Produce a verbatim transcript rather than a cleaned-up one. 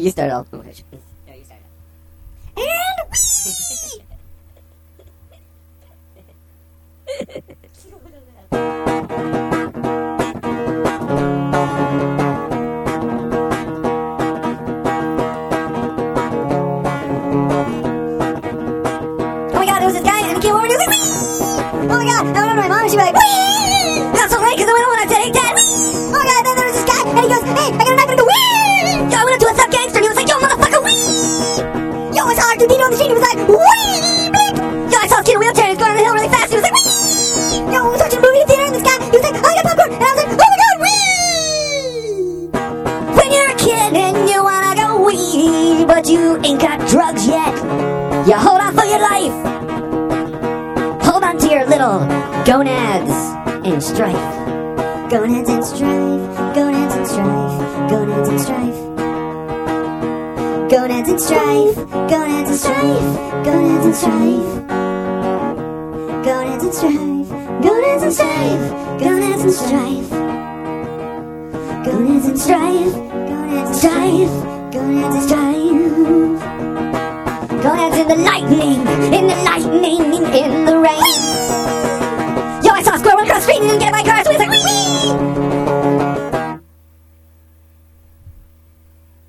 you start off. No, you start off. And oh my god, there was this guy and he came over and he was like, wee! Oh my god, I remember my mom and she'd be like, wee! That's so late because I went home and I said, hey dad, wee! Oh my god, then there was this guy and he goes, hey, I got a knife and I go, wee! Yo, I went up to a sub gangster and he was like, yo, motherfucker, wee! Yo, I saw Arthur Dino on the street and he was like, wee! Bleep! Yo, I saw a kid in a wheelchair and he was going down the hill really fast and he was like, wee! Yo, we was watching a movie in the theater and this guy, he was like, oh, I got popcorn! And I was like, oh my god, wee! When you're a kid and you wanna go wee, but you ain't got drugs yet, you hold on for your life. Hold on to your little gonads and strife. Gonads and strife, gonads and strife, gonads and strife. Gonads and strife, gonads and strife, gonads and strife. Gonads and strife, gonads and strife, gonads and strife. Gonads and strife, gonads and strife, gonads and strife. Gonads in the lightning, in the lightning, in the rain.